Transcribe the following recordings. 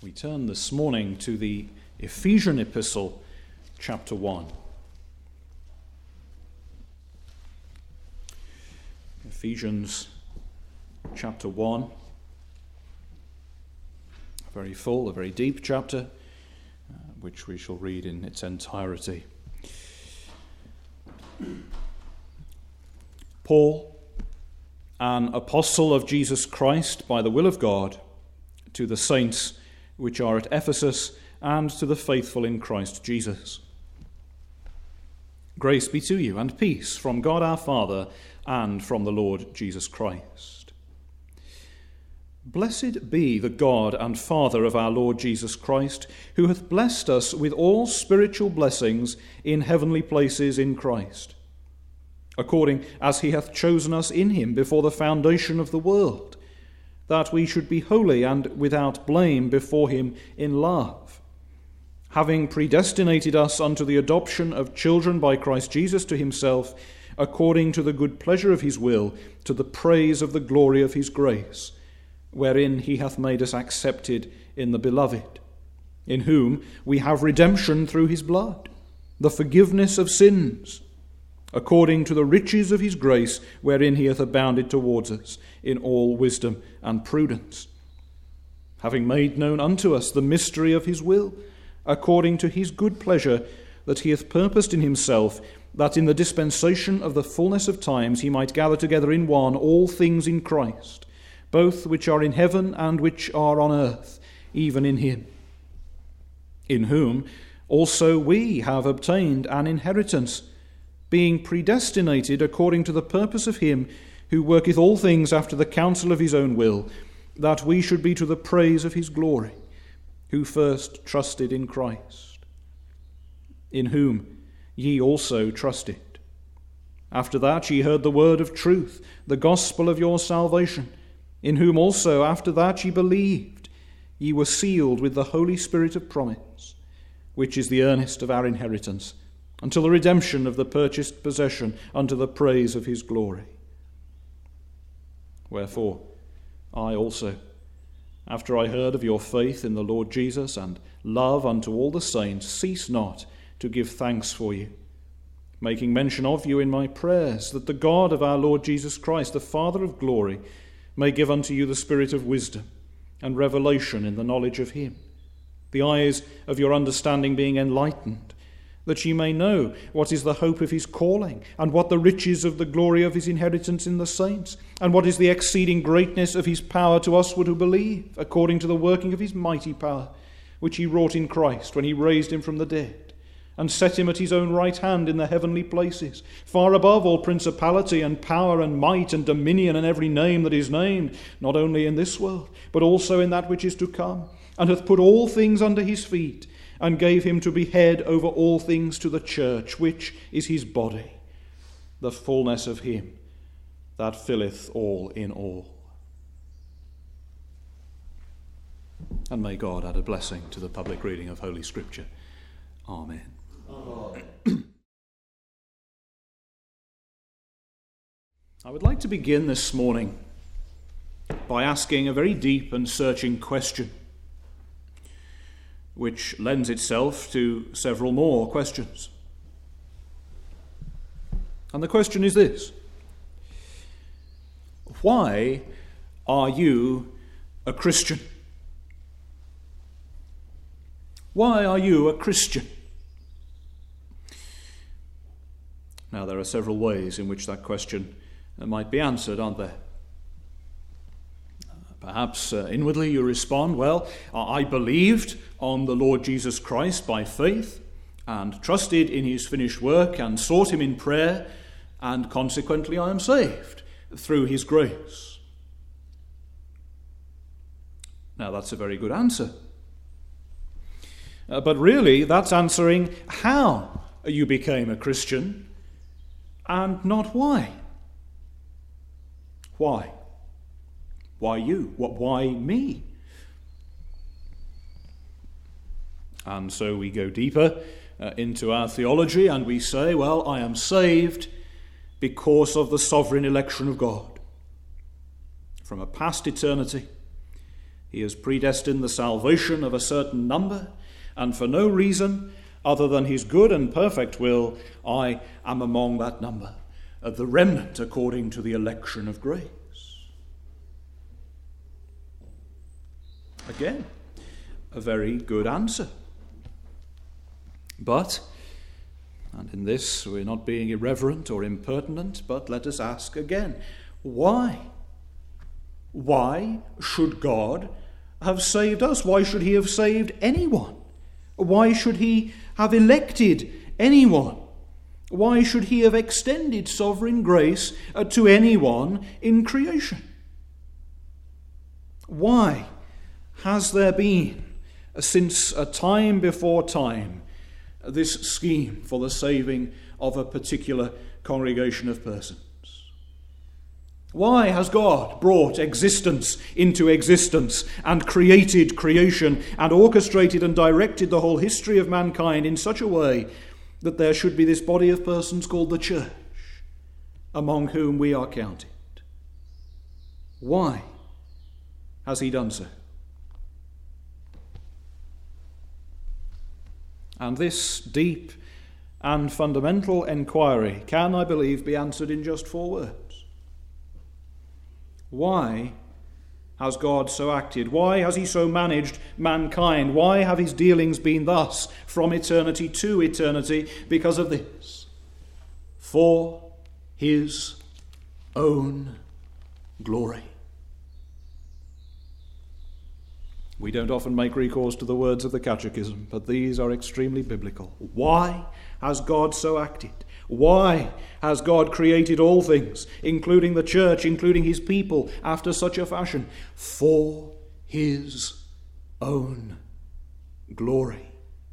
We turn this morning to the Ephesian Epistle, chapter 1. Ephesians chapter 1. A very full, a very deep chapter, which we shall read in its entirety. Paul, an apostle of Jesus Christ by the will of God, to the saints which are at Ephesus, and to the faithful in Christ Jesus. Grace be to you, and peace from God our Father, and from the Lord Jesus Christ. Blessed be the God and Father of our Lord Jesus Christ, who hath blessed us with all spiritual blessings in heavenly places in Christ, according as he hath chosen us in him before the foundation of the world, that we should be holy and without blame before him in love, having predestinated us unto the adoption of children by Christ Jesus to himself, according to the good pleasure of his will, to the praise of the glory of his grace, wherein he hath made us accepted in the Beloved, in whom we have redemption through his blood, the forgiveness of sins, according to the riches of his grace, wherein he hath abounded towards us in all wisdom and prudence, having made known unto us the mystery of his will, according to his good pleasure, that he hath purposed in himself, that in the dispensation of the fullness of times he might gather together in one all things in Christ, both which are in heaven and which are on earth, even in him, in whom also we have obtained an inheritance, being predestinated according to the purpose of him who worketh all things after the counsel of his own will, that we should be to the praise of his glory, who first trusted in Christ, in whom ye also trusted. After that ye heard the word of truth, the gospel of your salvation, in whom also after that ye believed, ye were sealed with the Holy Spirit of promise, which is the earnest of our inheritance, until the redemption of the purchased possession unto the praise of his glory. Wherefore, I also, after I heard of your faith in the Lord Jesus and love unto all the saints, cease not to give thanks for you, making mention of you in my prayers, that the God of our Lord Jesus Christ, the Father of glory, may give unto you the spirit of wisdom and revelation in the knowledge of him, the eyes of your understanding being enlightened, that ye may know what is the hope of his calling, and what the riches of the glory of his inheritance in the saints, and what is the exceeding greatness of his power to usward who believe, according to the working of his mighty power, which he wrought in Christ when he raised him from the dead, and set him at his own right hand in the heavenly places, far above all principality and power and might and dominion and every name that is named, not only in this world, but also in that which is to come, and hath put all things under his feet, and gave him to be head over all things to the church, which is his body, the fullness of him that filleth all in all. And may God add a blessing to the public reading of Holy Scripture. Amen. Amen. I would like to begin this morning by asking a very deep and searching question, which lends itself to several more questions. And the question is this: why are you a Christian? Why are you a Christian? Now, there are several ways in which that question might be answered, aren't there? Perhaps inwardly you respond, well, I believed on the Lord Jesus Christ by faith and trusted in his finished work and sought him in prayer, and consequently I am saved through his grace. Now, that's a very good answer. But really, that's answering how you became a Christian and not why. Why? Why you? Why me? And so we go deeper into our theology and we say, well, I am saved because of the sovereign election of God. From a past eternity, He has predestined the salvation of a certain number, and for no reason other than his good and perfect will, I am among that number, the remnant according to the election of grace. Again, a very good answer. But, and in this we're not being irreverent or impertinent, but let us ask again, why? Why should God have saved us? Why should he have saved anyone? Why should he have elected anyone? Why should he have extended sovereign grace to anyone in creation? Why has there been, since a time before time, this scheme for the saving of a particular congregation of persons? Why has God brought existence into existence and created creation and orchestrated and directed the whole history of mankind in such a way that there should be this body of persons called the church, among whom we are counted? Why has he done so? And this deep and fundamental enquiry can, I believe, be answered in just 4 words. Why has God so acted? Why has he so managed mankind? Why have his dealings been thus from eternity to eternity? Because of this: for his own glory. We don't often make recourse to the words of the Catechism, but these are extremely biblical. Why has God so acted? Why has God created all things, including the church, including his people, after such a fashion? For his own glory.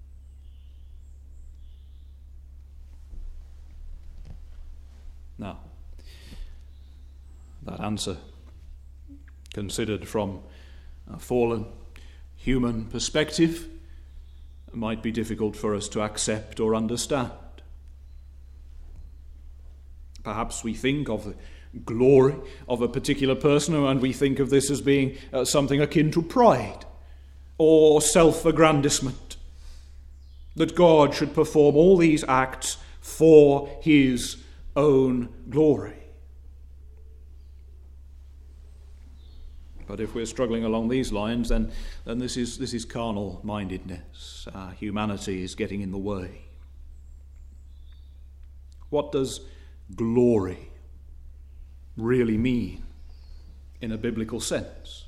Now, that answer, considered from a fallen human perspective, might be difficult for us to accept or understand. Perhaps we think of the glory of a particular person and we think of this as being something akin to pride or self-aggrandisement, that God should perform all these acts for his own glory. But if we're struggling along these lines, then this is carnal-mindedness. Humanity is getting in the way. What does glory really mean in a biblical sense?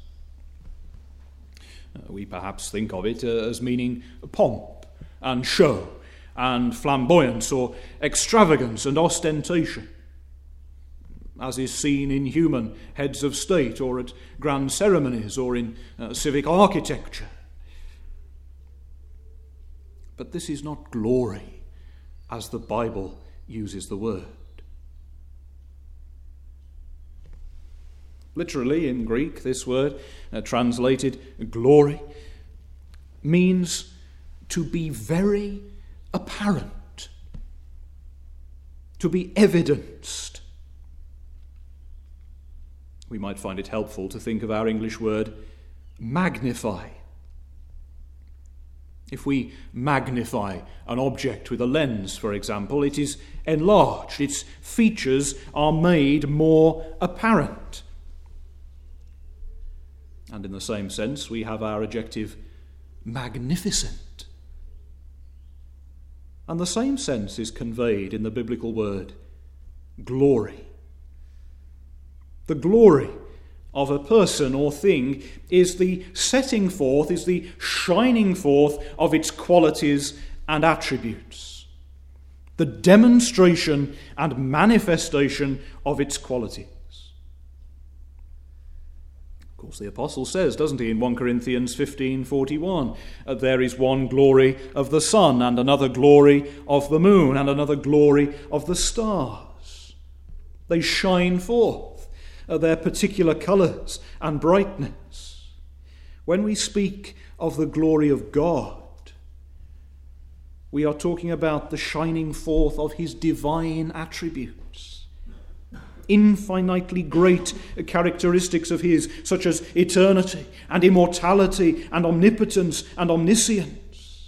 We perhaps think of it as meaning pomp and show and flamboyance or extravagance and ostentation, as is seen in human heads of state or at grand ceremonies or in civic architecture. But this is not glory as the Bible uses the word. Literally, in Greek, this word, translated glory, means to be very apparent, to be evidenced. We might find it helpful to think of our English word magnify. If we magnify an object with a lens, for example, it is enlarged, its features are made more apparent. And in the same sense, we have our adjective magnificent. And the same sense is conveyed in the biblical word glory. The glory of a person or thing is the setting forth, is the shining forth of its qualities and attributes, the demonstration and manifestation of its qualities. Of course, the apostle says, doesn't he, in 1 Corinthians 15:41, there is one glory of the sun, and another glory of the moon, and another glory of the stars. They shine forth their particular colours and brightness. When we speak of the glory of God, we are talking about the shining forth of his divine attributes. infinitely great characteristics of his, such as eternity and immortality and omnipotence and omniscience.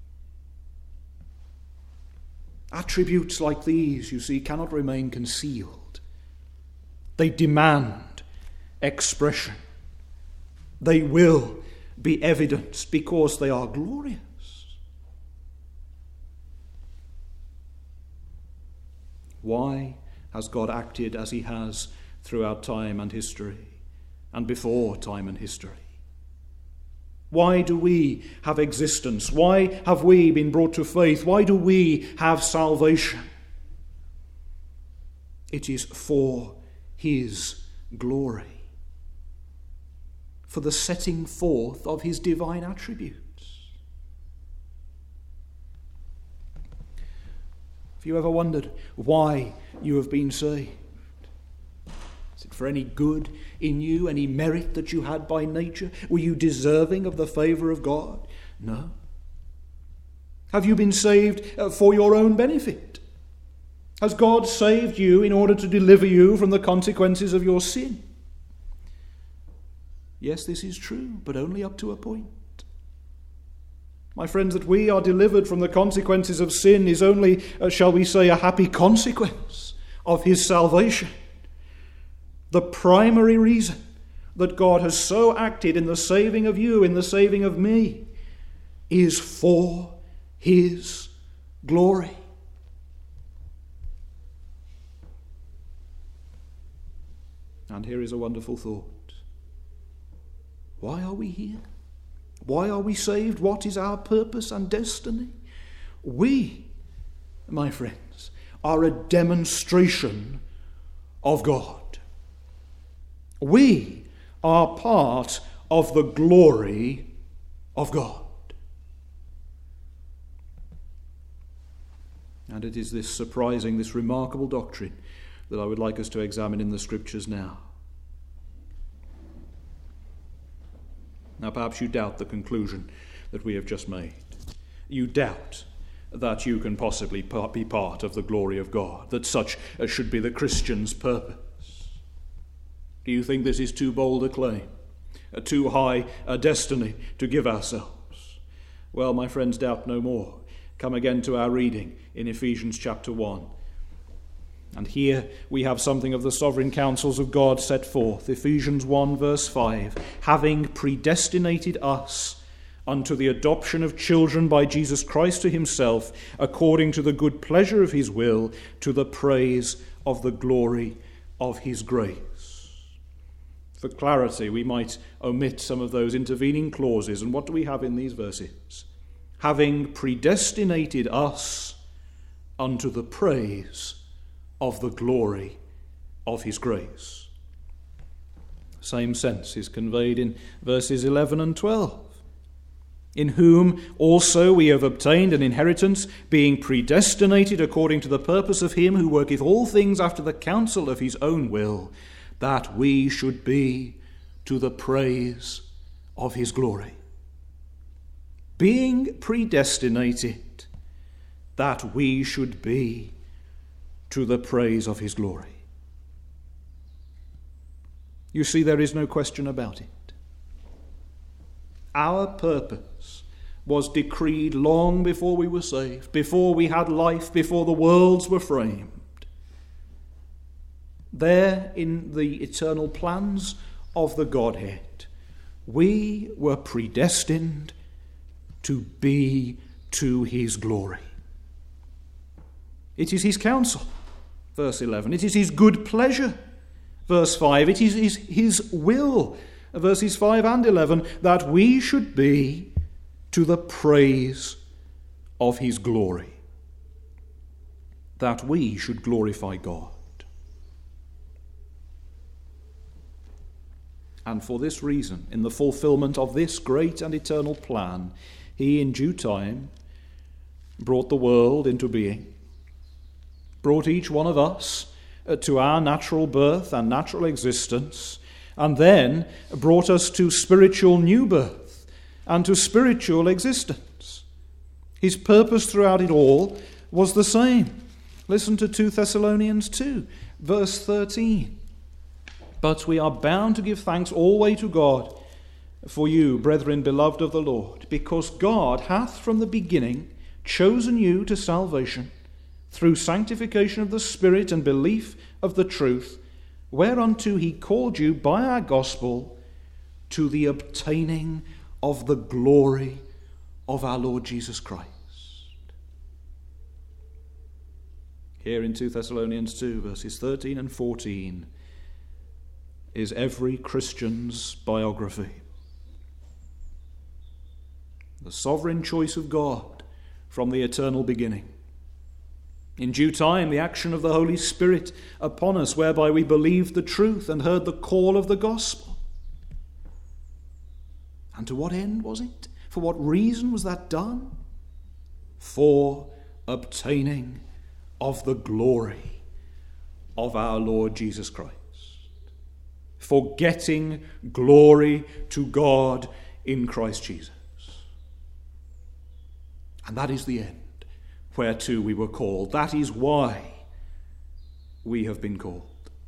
Attributes like these, you see, cannot remain concealed. They demand expression. They will be evidenced because they are glorious. Why has God acted as he has throughout time and history, and before time and history? Why do we have existence? Why have we been brought to faith? Why do we have salvation? It is for his glory, for the setting forth of his divine attributes. Have you ever wondered why you have been saved? Is it for any good in you, any merit that you had by nature? Were you deserving of the favour of God? No. Have you been saved for your own benefit? Has God saved you in order to deliver you from the consequences of your sin? Yes, this is true, but only up to a point. My friends, that we are delivered from the consequences of sin is only, shall we say, a happy consequence of his salvation. The primary reason that God has so acted in the saving of you, in the saving of me, is for his glory. And here is a wonderful thought. Why are we here? Why are we saved? What is our purpose and destiny? We, my friends, are a demonstration of God. We are part of the glory of God. And it is this surprising, this remarkable doctrine that I would like us to examine in the Scriptures now. Now, perhaps you doubt the conclusion that we have just made. You doubt that you can possibly be part of the glory of God, that such should be the Christian's purpose. Do you think this is too bold a claim, too high a destiny to give ourselves? Well, my friends, doubt no more. Come again to our reading in Ephesians chapter 1. And here we have something of the sovereign counsels of God set forth. Ephesians 1 verse 5, having predestinated us unto the adoption of children by Jesus Christ to himself, according to the good pleasure of his will, to the praise of the glory of his grace. For clarity, we might omit some of those intervening clauses. And what do we have in these verses? Having predestinated us unto the praise of the glory of his grace. Same sense is conveyed in verses 11 and 12. In whom also we have obtained an inheritance, being predestinated according to the purpose of him who worketh all things after the counsel of his own will, that we should be to the praise of his glory. Being predestinated, that we should be to the praise of his glory. You see, there is no question about it. Our purpose was decreed long before we were saved, before we had life, before the worlds were framed. There in the eternal plans of the Godhead, we were predestined to be to his glory. It is his counsel. Verse 11, it is his good pleasure. Verse 5, it is his will. Verses 5 and 11, that we should be to the praise of his glory. That we should glorify God. And for this reason, in the fulfillment of this great and eternal plan, he in due time brought the world into being, brought each one of us to our natural birth and natural existence, and then brought us to spiritual new birth and to spiritual existence. His purpose throughout it all was the same. Listen to 2 Thessalonians 2. Verse 13. But we are bound to give thanks always to God for you, brethren beloved of the Lord, because God hath from the beginning chosen you to salvation through sanctification of the Spirit and belief of the truth, whereunto he called you by our gospel to the obtaining of the glory of our Lord Jesus Christ. Here in 2 Thessalonians 2, verses 13 and 14, is every Christian's biography. The sovereign choice of God from the eternal beginning. In due time, the action of the Holy Spirit upon us, whereby we believed the truth and heard the call of the gospel. And to what end was it? For what reason was that done? For obtaining of the glory of our Lord Jesus Christ. For getting glory to God in Christ Jesus. And that is the end whereto we were called. That is why we have been called.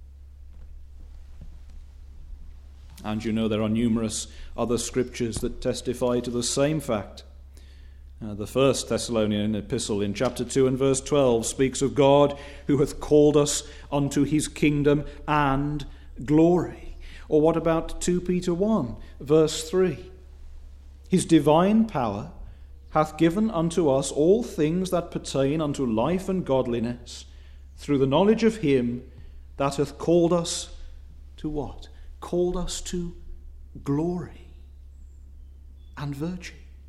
And you know there are numerous other scriptures that testify to the same fact. The first Thessalonian epistle in chapter 2 and verse 12 speaks of God who hath called us unto his kingdom and glory. Or what about 2 Peter 1 verse 3? His divine power hath given unto us all things that pertain unto life and godliness, through the knowledge of him that hath called us to what? Called us to glory and virtue.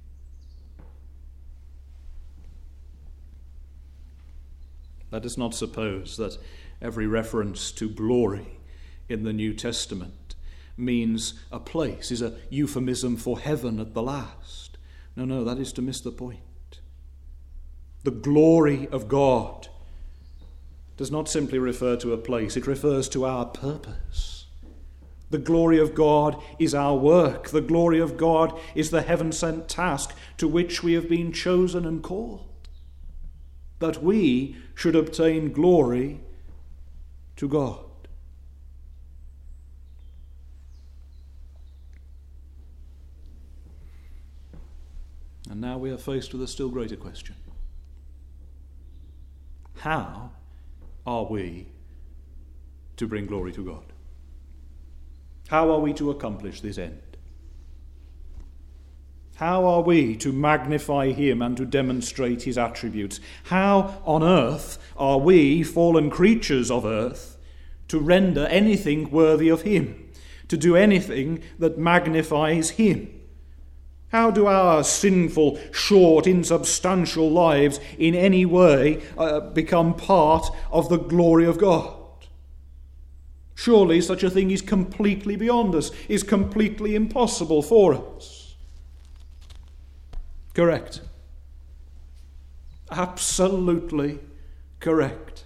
Let us not suppose that every reference to glory in the New Testament means a place, is a euphemism for heaven at the last. No, that is to miss the point. The glory of God does not simply refer to a place, it refers to our purpose. The glory of God is our work. The glory of God is the heaven-sent task to which we have been chosen and called. That we should obtain glory to God. And now we are faced with a still greater question. How are we to bring glory to God? How are we to accomplish this end? How are we to magnify him and to demonstrate his attributes? How on earth are we, fallen creatures of earth, to render anything worthy of him, to do anything that magnifies him? How do our sinful, short, insubstantial lives in any way become part of the glory of God? Surely such a thing is completely beyond us, is completely impossible for us. Correct. Absolutely correct.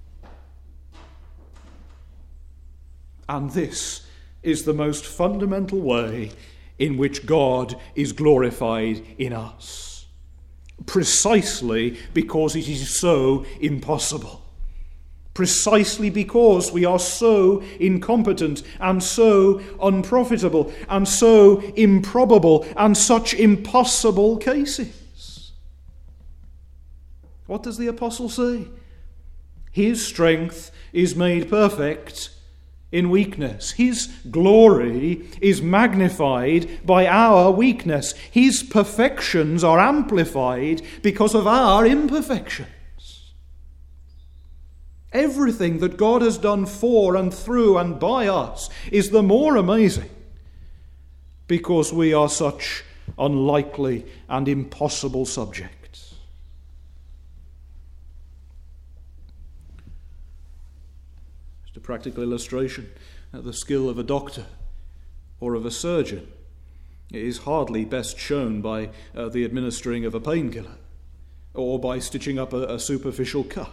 And this is the most fundamental way in which God is glorified in us. Precisely because it is so impossible. Precisely because we are so incompetent and so unprofitable and so improbable and such impossible cases. What does the apostle say? His strength is made perfect in weakness. His glory is magnified by our weakness. His perfections are amplified because of our imperfections. Everything that God has done for and through and by us is the more amazing because we are such unlikely and impossible subjects. Just a practical illustration, the skill of a doctor or of a surgeon is hardly best shown by the administering of a painkiller or by stitching up a superficial cut.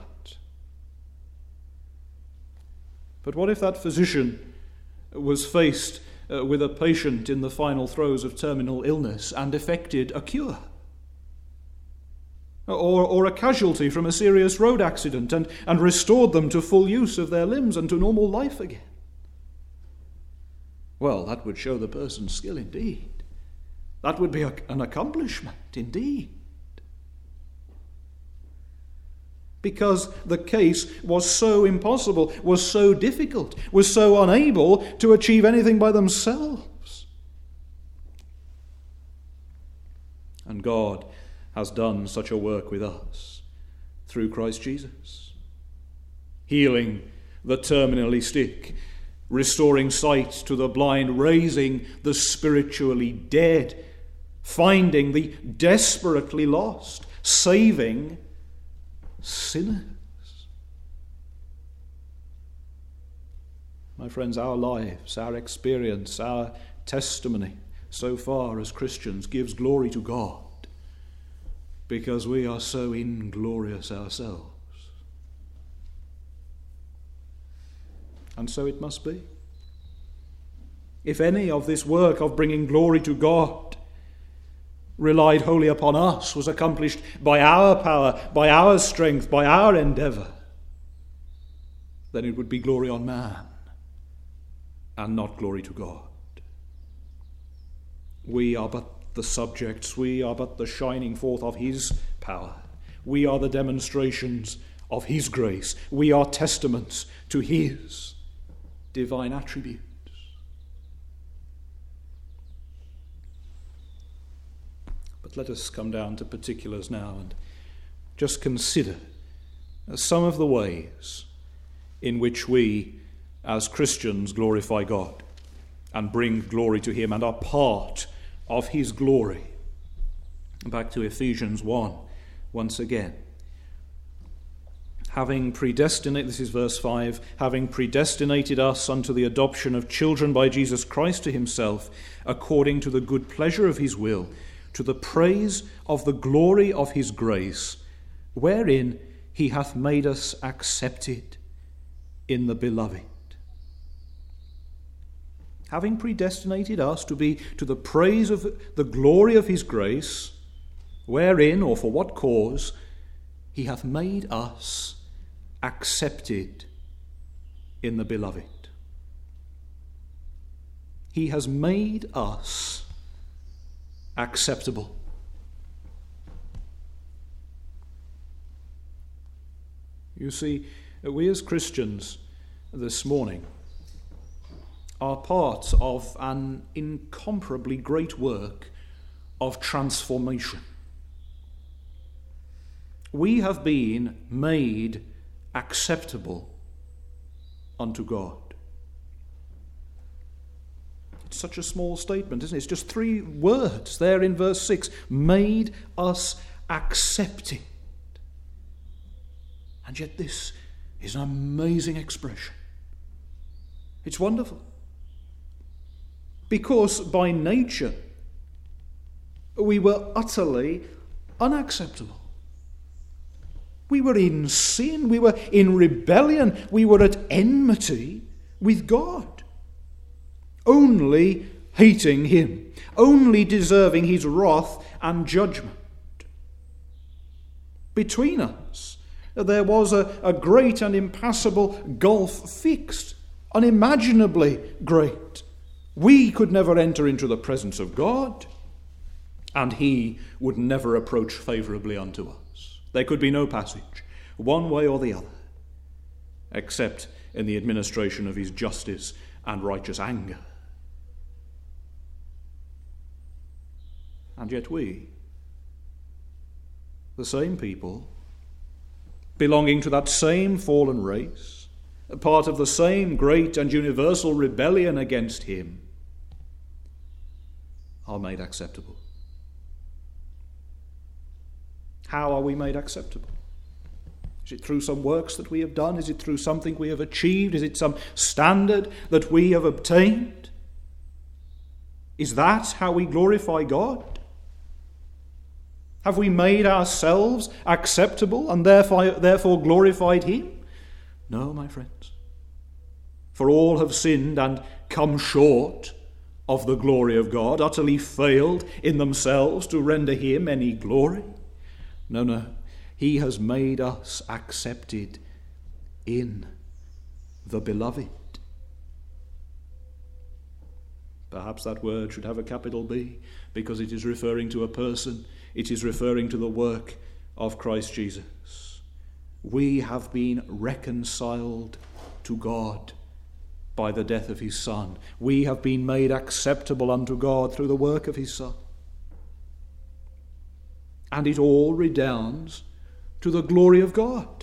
But what if that physician was faced with a patient in the final throes of terminal illness and effected a cure? or a casualty from a serious road accident and restored them to full use of their limbs and to normal life again. Well, that would show the person's skill indeed. That would be an accomplishment indeed. Because the case was so impossible, was so difficult, was so unable to achieve anything by themselves. And God has done such a work with us through Christ Jesus. Healing the terminally sick, restoring sight to the blind, raising the spiritually dead, finding the desperately lost, saving sinners. My friends, our lives, our experience, our testimony so far as Christians gives glory to God because we are so inglorious ourselves. And so it must be. If any of this work of bringing glory to God relied wholly upon us, was accomplished by our power, by our strength, by our endeavour, then it would be glory on man and not glory to God. We are but the subjects, we are but the shining forth of his power. We are the demonstrations of his grace. We are testaments to his divine attributes. But let us come down to particulars now and just consider some of the ways in which we as Christians glorify God and bring glory to him and are part of his glory. Back to Ephesians 1 once again. Having predestinated, this is verse 5, having predestinated us unto the adoption of children by Jesus Christ to himself, according to the good pleasure of his will, to the praise of the glory of his grace, wherein he hath made us accepted in the beloved. Having predestinated us to be to the praise of the glory of his grace, wherein, or for what cause, he hath made us accepted in the beloved. He has made us acceptable. You see, we as Christians this morning are part of an incomparably great work of transformation. We have been made acceptable unto God. It's such a small statement, isn't it? It's just 3 words there in verse 6. Made us accepted. And yet this is an amazing expression. It's wonderful. Because by nature we were utterly unacceptable. We were in sin, we were in rebellion, we were at enmity with God, only hating him, only deserving his wrath and judgment. Between us there was a great and impassable gulf fixed, unimaginably great. We could never enter into the presence of God, and he would never approach favourably unto us. There could be no passage, one way or the other, except in the administration of his justice and righteous anger. And yet we, the same people, belonging to that same fallen race, a part of the same great and universal rebellion against him, are made acceptable. How are we made acceptable? Is it through some works that we have done? Is it through something we have achieved? Is it some standard that we have obtained? Is that how we glorify God? Have we made ourselves acceptable and therefore glorified him? No, my friends. For all have sinned and come short of the glory of God, utterly failed in themselves to render him any glory. No. He has made us accepted in the Beloved. Perhaps that word should have a capital B, because it is referring to a person. It is referring to the work of Christ Jesus. We have been reconciled to God by the death of his Son. We have been made acceptable unto God through the work of his Son. And it all redounds to the glory of God.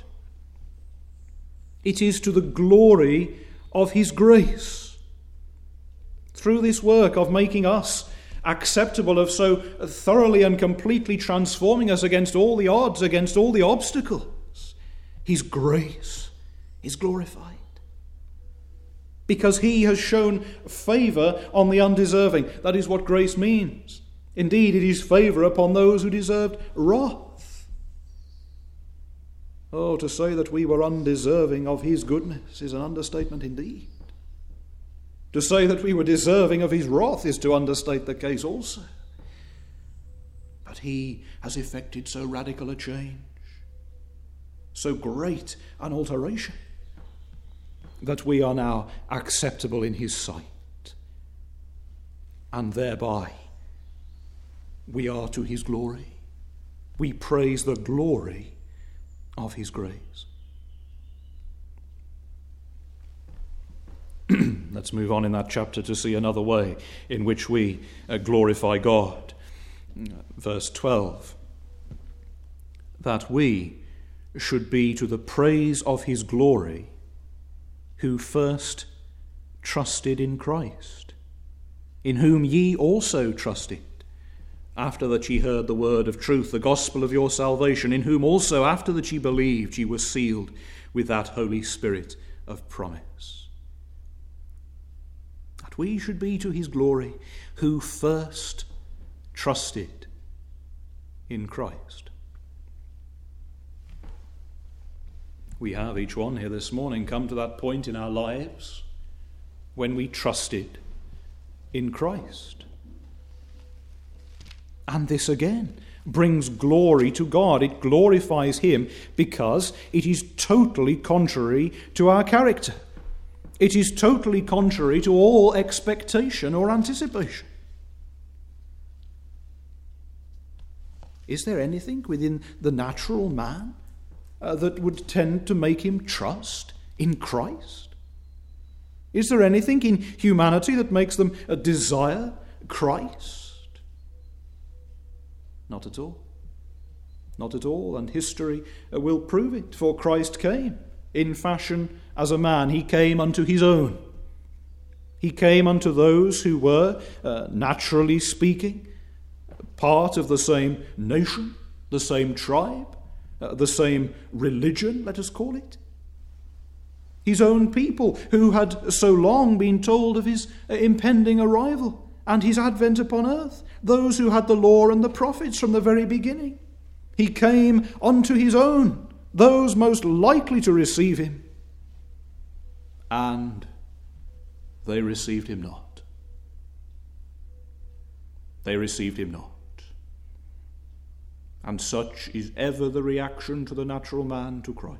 It is to the glory of his grace. Through this work of making us acceptable, of so thoroughly and completely transforming us against all the odds, against all the obstacles, his grace is glorified. Because he has shown favour on the undeserving. That is what grace means. Indeed, it is favour upon those who deserved wrath. Oh, to say that we were undeserving of his goodness is an understatement indeed. To say that we were deserving of his wrath is to understate the case also. But he has effected so radical a change, so great an alteration, that we are now acceptable in his sight, and thereby we are to his glory. We praise the glory of his grace. Let's move on in that chapter to see another way in which we glorify God. Verse 12. That we should be to the praise of his glory, who first trusted in Christ, in whom ye also trusted, after that ye heard the word of truth, the gospel of your salvation, in whom also after that ye believed, ye were sealed with that Holy Spirit of promise. That we should be to his glory, who first trusted in Christ. We have, each one here this morning, come to that point in our lives when we trusted in Christ. And this again brings glory to God. It glorifies him because it is totally contrary to our character. It is totally contrary to all expectation or anticipation. Is there anything within the natural man that would tend to make him trust in Christ? Is there anything in humanity that makes them desire Christ? Not at all. Not at all, and history will prove it. For Christ came in fashion as a man. He came unto his own. He came unto those who were, naturally speaking, part of the same nation, the same tribe, the same religion, let us call it. His own people who had so long been told of his impending arrival and his advent upon earth, those who had the law and the prophets from the very beginning. He came unto his own, those most likely to receive him, and they received him not. They received him not. And such is ever the reaction to the natural man to Christ.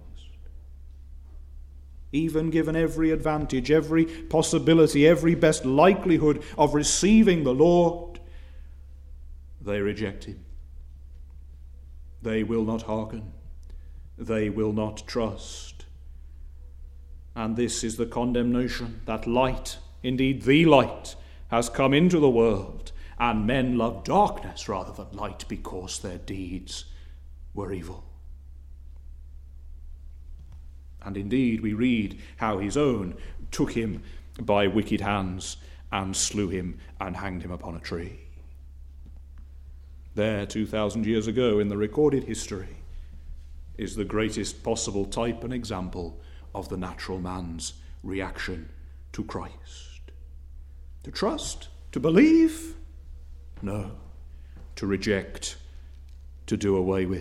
Even given every advantage, every possibility, every best likelihood of receiving the Lord, they reject him. They will not hearken. They will not trust. And this is the condemnation, that light, indeed the light, has come into the world, and men love darkness rather than light because their deeds were evil. And indeed we read how his own took him by wicked hands and slew him and hanged him upon a tree. There, 2,000 years ago, in the recorded history, is the greatest possible type and example of the natural man's reaction to Christ. To trust, to believe? No. To reject, to do away with.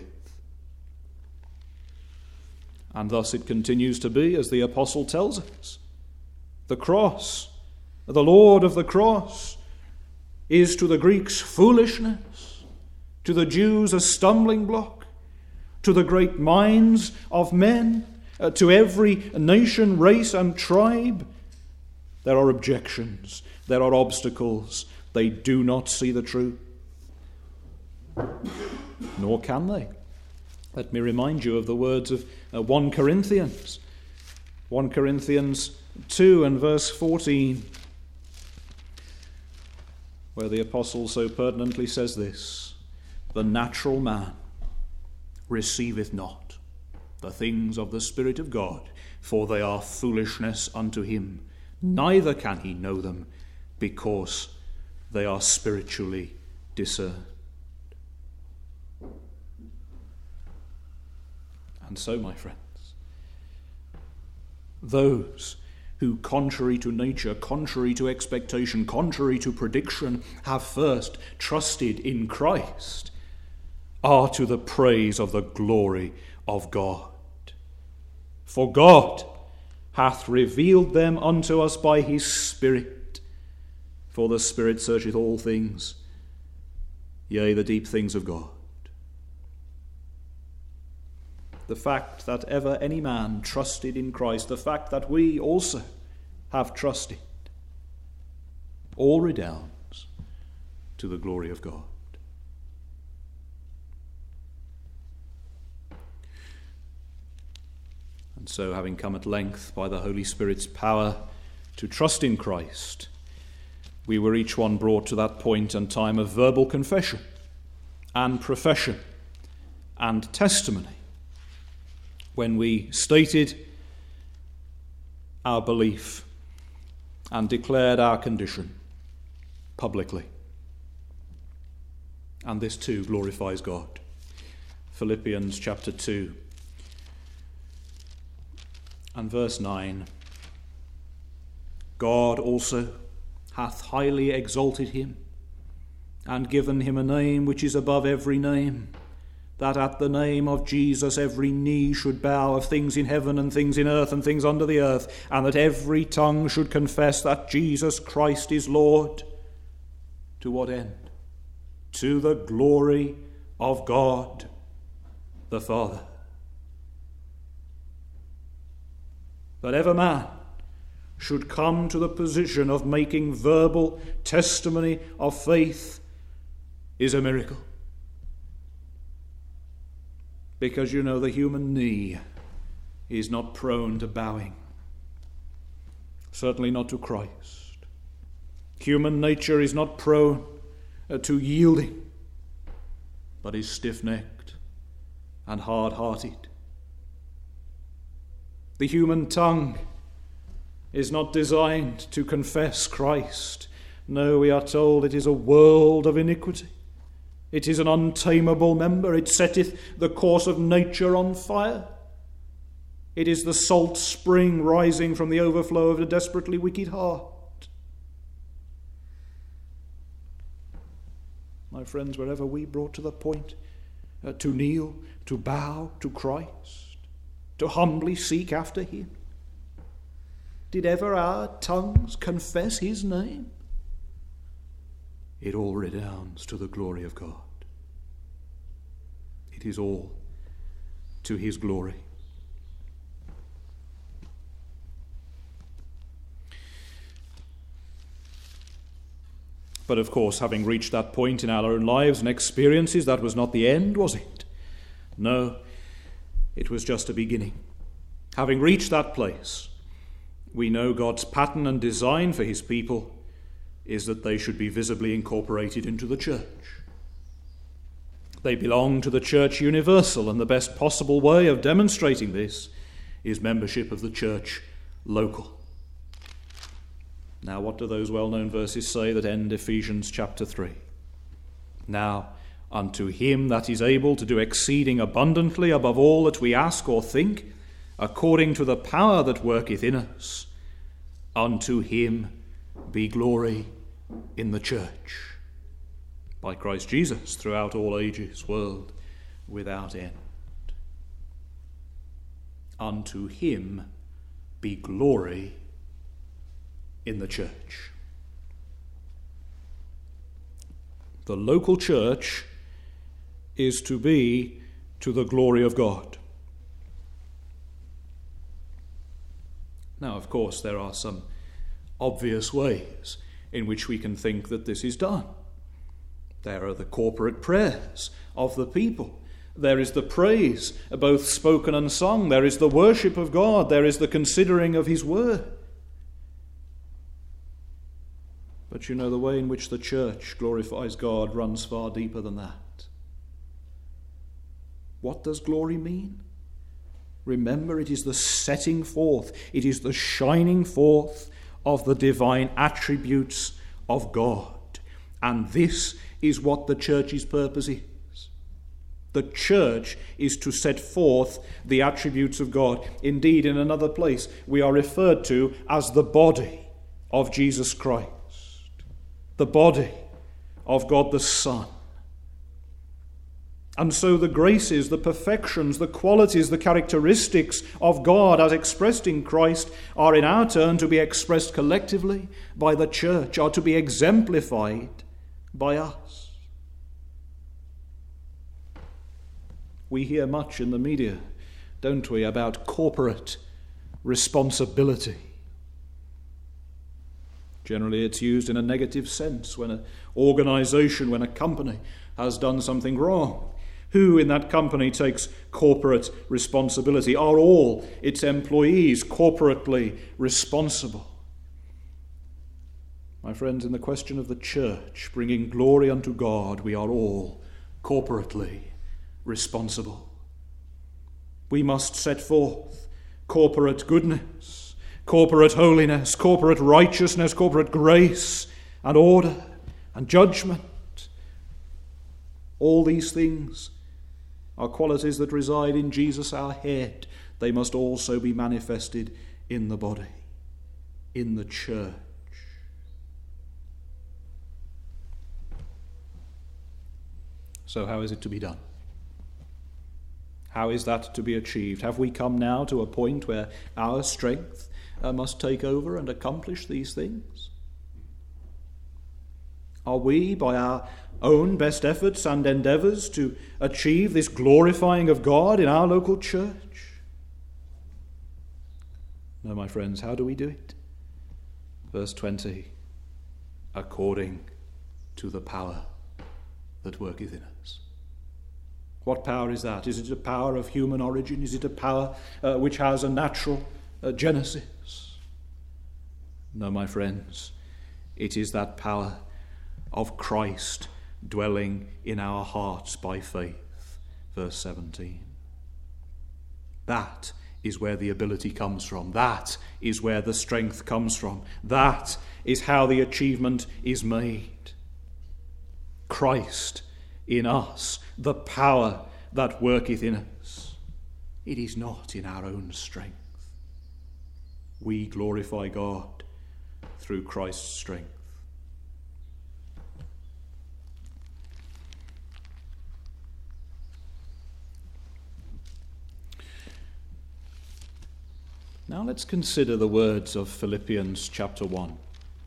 And thus it continues to be, as the apostle tells us. The cross, the Lord of the cross, is to the Greeks foolishness, to the Jews a stumbling block, to the great minds of men, to every nation, race, and tribe. There are objections, there are obstacles. They do not see the truth, nor can they. Let me remind you of the words of 1 Corinthians. 1 Corinthians 2 and verse 14, where the apostle so pertinently says this: "The natural man receiveth not the things of the Spirit of God, for they are foolishness unto him, neither can he know them, because they are spiritually discerned." And so, my friends, those who, contrary to nature, contrary to expectation, contrary to prediction, have first trusted in Christ, are to the praise of the glory of God. For God hath revealed them unto us by his Spirit. For the Spirit searcheth all things, yea, the deep things of God. The fact that ever any man trusted in Christ, the fact that we also have trusted, all redounds to the glory of God. And so, having come at length by the Holy Spirit's power to trust in Christ, we were each one brought to that point and time of verbal confession and profession and testimony, when we stated our belief and declared our condition publicly. And this too glorifies God. Philippians chapter 2 and verse 9. "God also hath highly exalted him, and given him a name which is above every name, that at the name of Jesus every knee should bow, of things in heaven and things in earth and things under the earth, and that every tongue should confess that Jesus Christ is Lord." To what end? To the glory of God the Father. That ever man should come to the position of making verbal testimony of faith is a miracle. Because you know the human knee is not prone to bowing. Certainly not to Christ. Human nature is not prone to yielding, but is stiff-necked and hard-hearted. The human tongue is not designed to confess Christ. No, we are told it is a world of iniquity. It is an untamable member. It setteth the course of nature on fire. It is the salt spring rising from the overflow of a desperately wicked heart. My friends, wherever we brought to the point to kneel, to bow to Christ, to humbly seek after him, did ever our tongues confess his name? It all redounds to the glory of God. It is all to his glory. But of course, having reached that point in our own lives and experiences, that was not the end, was it? No, it was just a beginning. Having reached that place, we know God's pattern and design for his people is that they should be visibly incorporated into the church. They belong to the church universal, and the best possible way of demonstrating this is membership of the church local. Now, what do those well-known verses say that end Ephesians chapter 3? Now, unto him that is able to do exceeding abundantly above all that we ask or think, according to the power that worketh in us, unto him be glory in the church, by Christ Jesus, throughout all ages, world without end. Unto him be glory in the church. The local church is to be to the glory of God. Now, of course, there are some obvious ways in which we can think that this is done. There are the corporate prayers of the people. There is the praise, both spoken and sung. There is the worship of God. There is the considering of his word. But you know, the way in which the church glorifies God runs far deeper than that. What does glory mean? Remember, it is the setting forth, it is the shining forth of the divine attributes of God. And this is what the church's purpose is. The church is to set forth the attributes of God. Indeed, in another place, we are referred to as the body of Jesus Christ, the body of God the Son. And so the graces, the perfections, the qualities, the characteristics of God as expressed in Christ are in our turn to be expressed collectively by the church, are to be exemplified by us. We hear much in the media, don't we, about corporate responsibility. Generally, it's used in a negative sense when an organization, when a company has done something wrong. Who in that company takes corporate responsibility? Are all its employees corporately responsible? My friends, in the question of the church bringing glory unto God, we are all corporately responsible. We must set forth corporate goodness, corporate holiness, corporate righteousness, corporate grace and order and judgment. All these things are qualities that reside in Jesus our head. They must also be manifested in the body, in the church. So how is it to be done? How is that to be achieved? Have we come now to a point where our strength must take over and accomplish these things? Are we, by our own best efforts and endeavours, to achieve this glorifying of God in our local church? No, my friends, how do we do it? Verse 20, according to the power that worketh in us. What power is that? Is it a power of human origin? Is it a power which has a natural genesis? No, my friends, it is that power of Christ dwelling in our hearts by faith. Verse 17. That is where the ability comes from. That is where the strength comes from. That is how the achievement is made. Christ in us, the power that worketh in us. It is not in our own strength. We glorify God through Christ's strength. Now let's consider the words of Philippians chapter 1.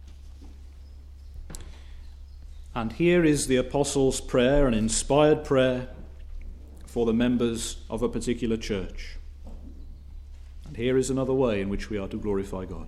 And here is the apostles' prayer, an inspired prayer for the members of a particular church. And here is another way in which we are to glorify God.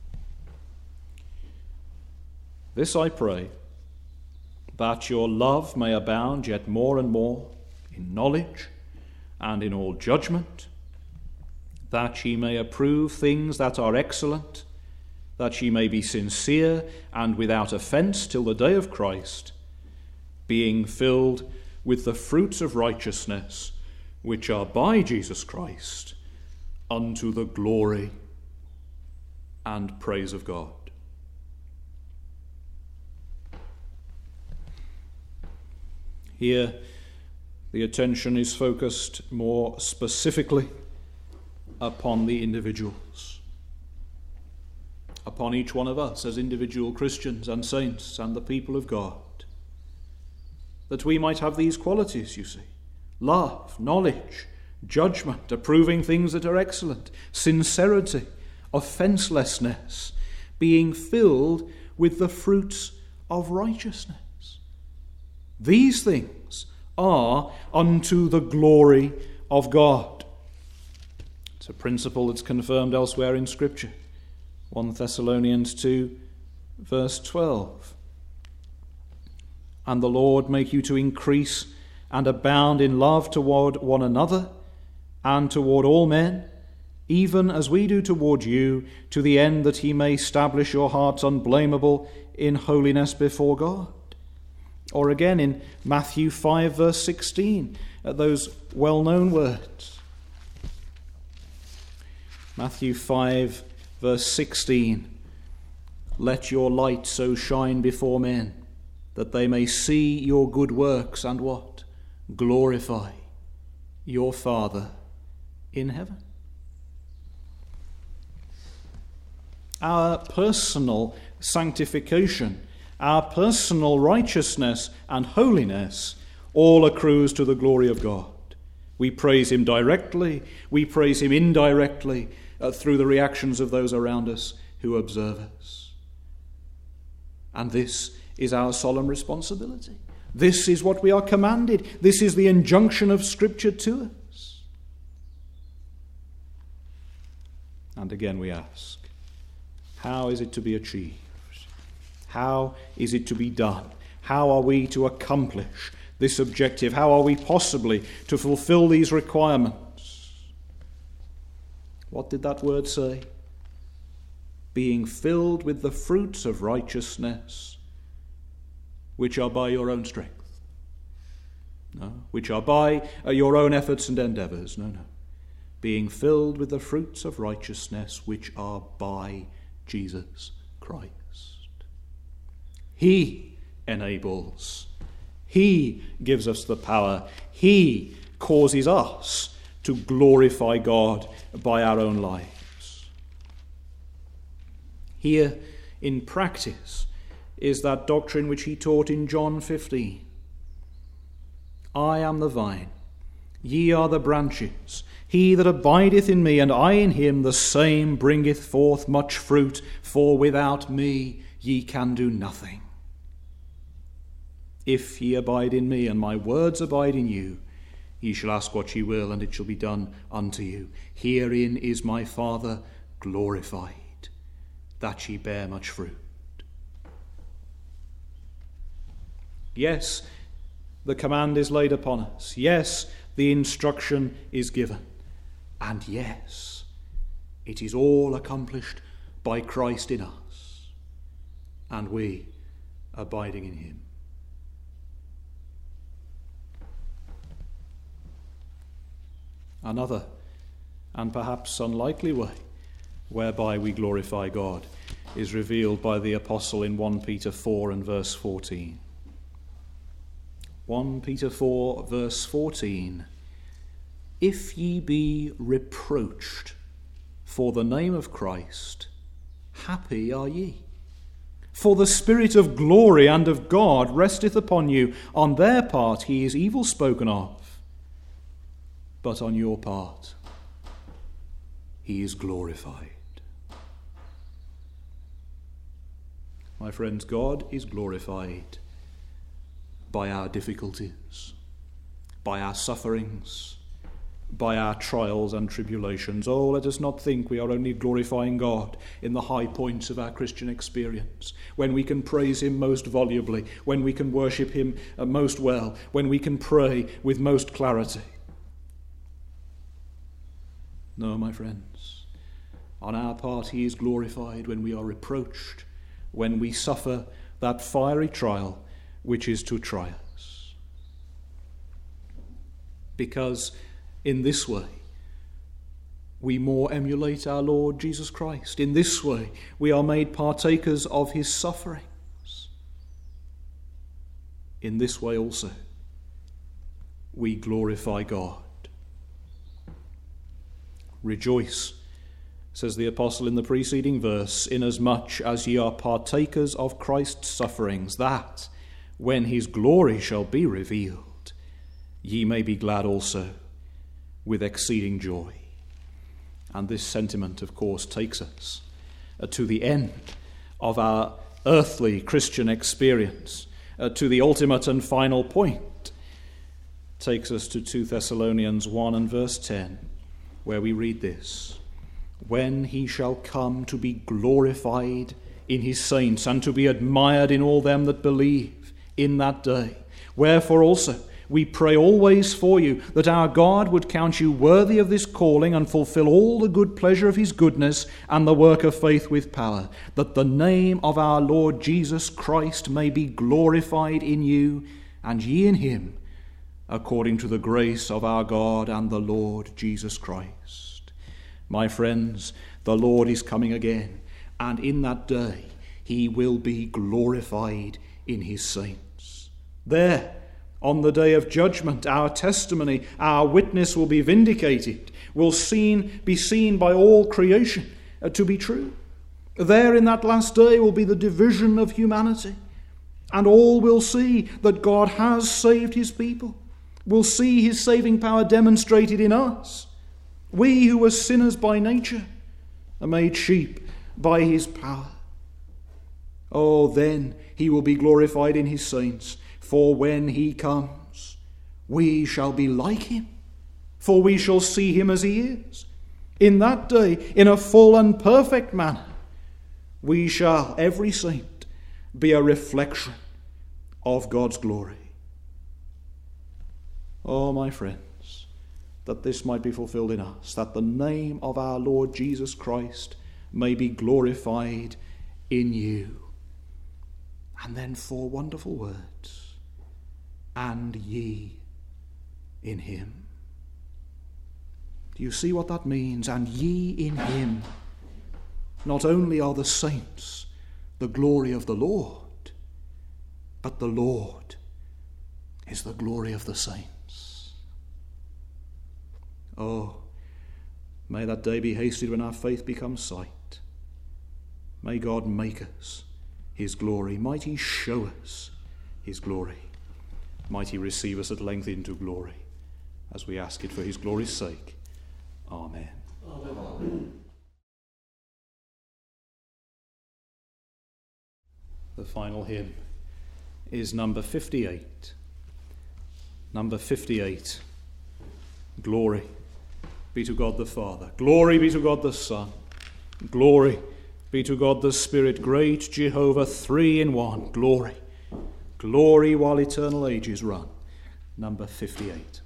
This I pray, that your love may abound yet more and more in knowledge and in all judgment, that ye may approve things that are excellent, that ye may be sincere and without offence till the day of Christ, being filled with the fruits of righteousness, which are by Jesus Christ, unto the glory and praise of God. Here, the attention is focused more specifically upon the individuals, upon each one of us as individual Christians and saints and the people of God, that we might have these qualities, you see: love, knowledge, judgment, approving things that are excellent, sincerity, offencelessness, being filled with the fruits of righteousness. These things are unto the glory of God. It's a principle that's confirmed elsewhere in Scripture. 1 Thessalonians 2, verse 12. And the Lord make you to increase and abound in love toward one another and toward all men, even as we do toward you, to the end that he may establish your hearts unblameable in holiness before God. Or again in Matthew 5, verse 16, at those well-known words. Matthew 5, verse 16, let your light so shine before men, that they may see your good works and what? Glorify your Father in heaven. Our personal sanctification, our personal righteousness and holiness all accrues to the glory of God. We praise him directly, we praise him indirectly through the reactions of those around us who observe us. And this is our solemn responsibility. This is what we are commanded. This is the injunction of Scripture to us. And again we ask, how is it to be achieved? How is it to be done? How are we to accomplish this objective? How are we possibly to fulfill these requirements? What did that word say? Being filled with the fruits of righteousness, which are by your own strength. No, which are by your own efforts and endeavours. No. Being filled with the fruits of righteousness, which are by Jesus Christ. He enables. He gives us the power. He causes us to glorify God by our own lives. Here in practice is that doctrine which he taught in John 15. I am the vine, ye are the branches. He that abideth in me, and I in him, the same bringeth forth much fruit, for without me ye can do nothing. If ye abide in me, and my words abide in you, ye shall ask what ye will, and it shall be done unto you. Herein is my Father glorified, that ye bear much fruit. Yes, the command is laid upon us. Yes, the instruction is given. And yes, it is all accomplished by Christ in us, and we abiding in him. Another, and perhaps unlikely way, whereby we glorify God is revealed by the apostle in 1 Peter 4 and verse 14. 1 Peter 4, verse 14. If ye be reproached for the name of Christ, happy are ye. For the Spirit of glory and of God resteth upon you. On their part he is evil spoken of, but on your part he is glorified. My friends, God is glorified by our difficulties, by our sufferings, by our trials and tribulations. Oh, let us not think we are only glorifying God in the high points of our Christian experience, when we can praise him most volubly, when we can worship him most well, when we can pray with most clarity. No, my friends, on our part he is glorified when we are reproached, when we suffer that fiery trial which is to try us. Because in this way we more emulate our Lord Jesus Christ. In this way we are made partakers of his sufferings. In this way also we glorify God. Rejoice, says the apostle in the preceding verse, inasmuch as ye are partakers of Christ's sufferings, that when his glory shall be revealed, ye may be glad also with exceeding joy. And this sentiment, of course, takes us to the end of our earthly Christian experience, to the ultimate and final point, takes us to 2 Thessalonians 1 and verse 10, where we read this: "When he shall come to be glorified in his saints, and to be admired in all them that believe in that day. Wherefore also we pray always for you, that our God would count you worthy of this calling, and fulfill all the good pleasure of his goodness, and the work of faith with power, that the name of our Lord Jesus Christ may be glorified in you, and ye in him, according to the grace of our God and the Lord Jesus Christ." My friends, the Lord is coming again, and in that day he will be glorified in his saints. There, on the day of judgment, our testimony, our witness will be vindicated, will be seen by all creation to be true. There in that last day will be the division of humanity, and all will see that God has saved his people, will see his saving power demonstrated in us. We who were sinners by nature are made sheep by his power. Oh, then he will be glorified in his saints, for when he comes, we shall be like him, for we shall see him as he is. In that day, in a full and perfect manner, we shall, every saint, be a reflection of God's glory. Oh, my friends, that this might be fulfilled in us, that the name of our Lord Jesus Christ may be glorified in you. And then 4 wonderful words: "and ye in him." Do you see what that means? And ye in him. Not only are the saints the glory of the Lord, but the Lord is the glory of the saints. Oh, may that day be hasted when our faith becomes sight. May God make us his glory. Might he show us his glory. Might he receive us at length into glory, as we ask it for his glory's sake. Amen. Amen. The final hymn is number 58. Number 58. Glory be to God the Father. Glory be to God the Son. Glory be to God the Spirit, great Jehovah, 3 in 1. Glory. Glory while eternal ages run. Number 58.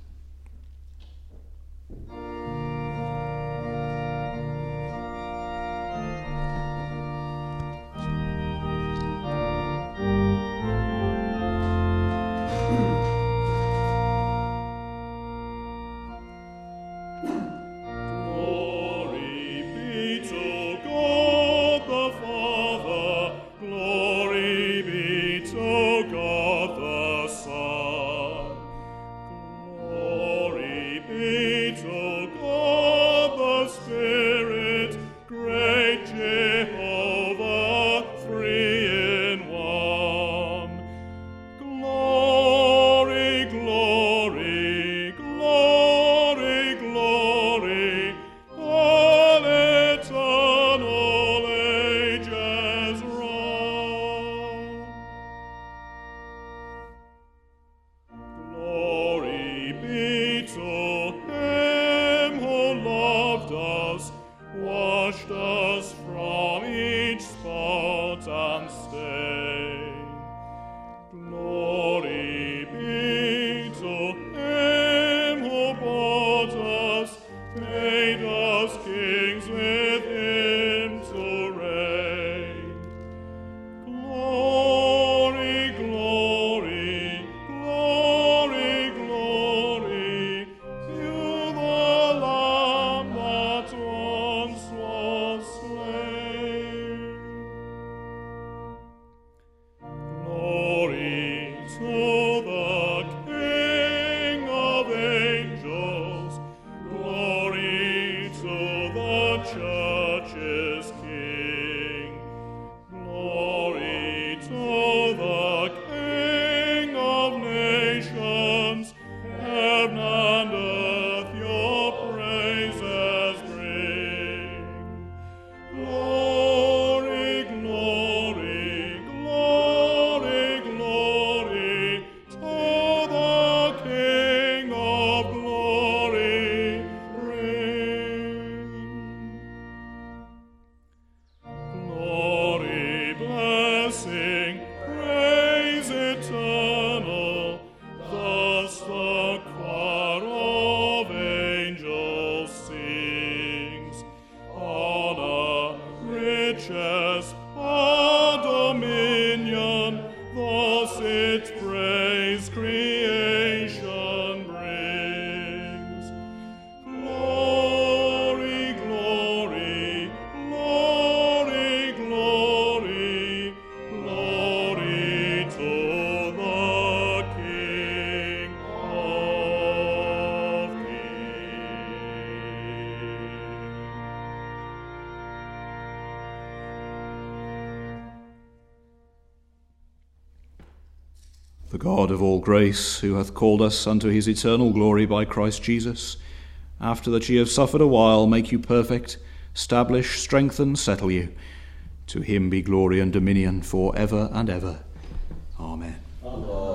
Glory The God of all grace, who hath called us unto his eternal glory by Christ Jesus, after that ye have suffered a while, make you perfect, establish, strengthen, settle you. To him be glory and dominion for ever and ever. Amen. Amen.